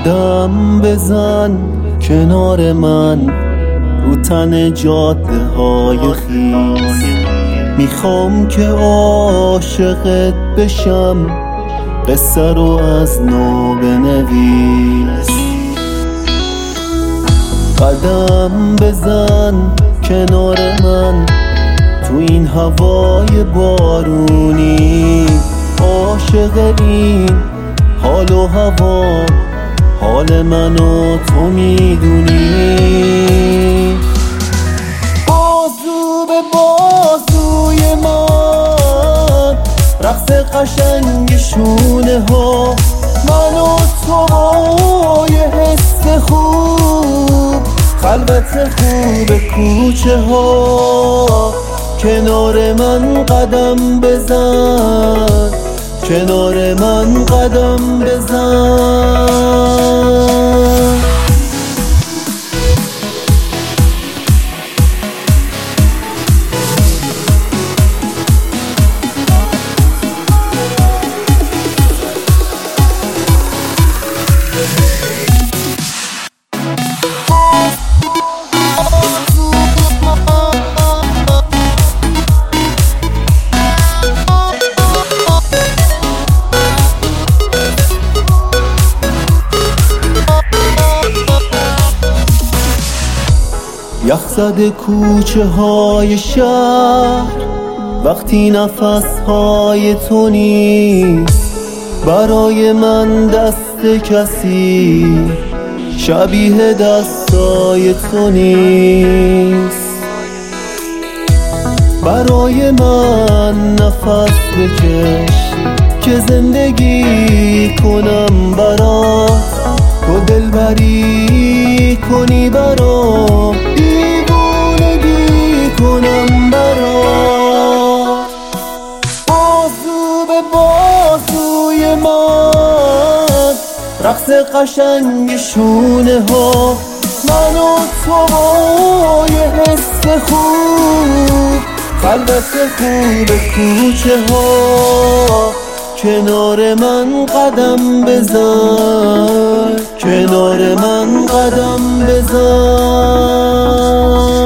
قدم بزن کنار من رو تن جاده های خیس، میخوام که عاشقت بشم، قصه رو از نو بنویس. قدم بزن کنار من تو این هوای بارونی، عاشق این حال و هوا، حال منو تو میدونی. بازو به بازوی من رقص قشنگ شونه ها، من و تو یه حس خوب، خلوت خوب کوچه ها. کنار من قدم بزن، کنار من قدم بزن. یخ زده کوچه های شهر وقتی نفس های تو نیست، برای من دست کسی شبیه دستای تو نیست. برای من نفس بکش که زندگی کنم برات، تو دلبری کنی برام، دیوونگی کنم برات. بازو به بازوی من رقص قشنگ شونه ها، من و تو یه حس خوب، خلوت خوب کوچه ها. کنار من قدم بزن، کنار من قدم بزن.